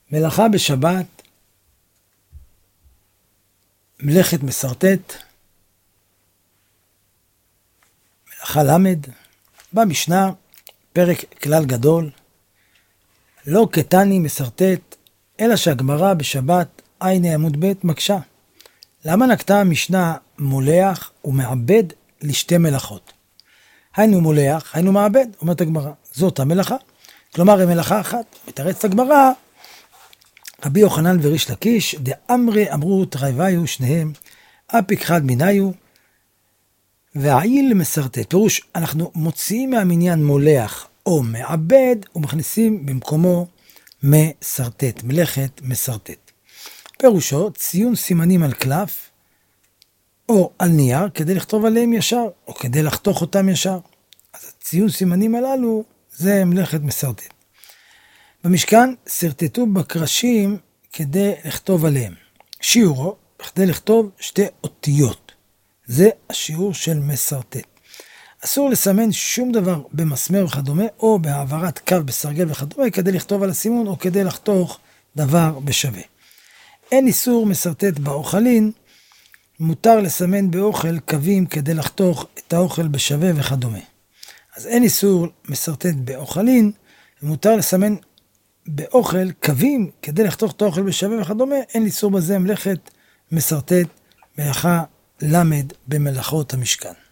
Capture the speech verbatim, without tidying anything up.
מלאכה בשבת, מלאכת מסרטט, מלאכה למד, במשנה, פרק כלל גדול, לא קטני מסרטט, אלא שהגמרא בשבת, עין עמוד ב' מקשה. למה נקטה המשנה מולח ומעבד לשתי מלאכות? היינו מולח, היינו מעבד, אומרת הגמרא, זאת המלאכה. כלומר, היא מלאכה אחת. מתרצת הגמרא, רבי יוחנן וריש לקיש, דאמרי אמרו תרייביו שניהם, אפיק חד מיניו, והעיל מסרטט. פירוש, אנחנו מוציאים מהמניין מולח או מעבד, ומכניסים במקומו מסרטט, מלאכת מסרטט. פירושו, ציון סימנים על קלף, או על נייר, כדי לכתוב עליהם ישר, או כדי לחתוך אותם ישר. אז הציון סימנים הללו, זה מלאכת מסרטט. במשכן, סרטטו בקרשים כדי לכתוב עליהם. שיעורו, כדי לכתוב שתי אותיות. זה השיעור של מסרטט. אסור לסמן שום דבר במסמר וכדומה, או בהעברת קו בסרגל וכדומה, כדי לכתוב על הסימון, או כדי לחתוך דבר בשווה. אין איסור מסרטט באוכלין, מותר לסמן באוכל קווים כדי לחתוך את האוכל בשווה וכדומה. אז אין איסור מסרטט באוכלין, ומותר לסמן באוכל קווים כדי לחתוך את האוכל בשווה וכדומה, אין איסור בזה מלאכת מסרטט, מלאכה למד במלאכות המשכן.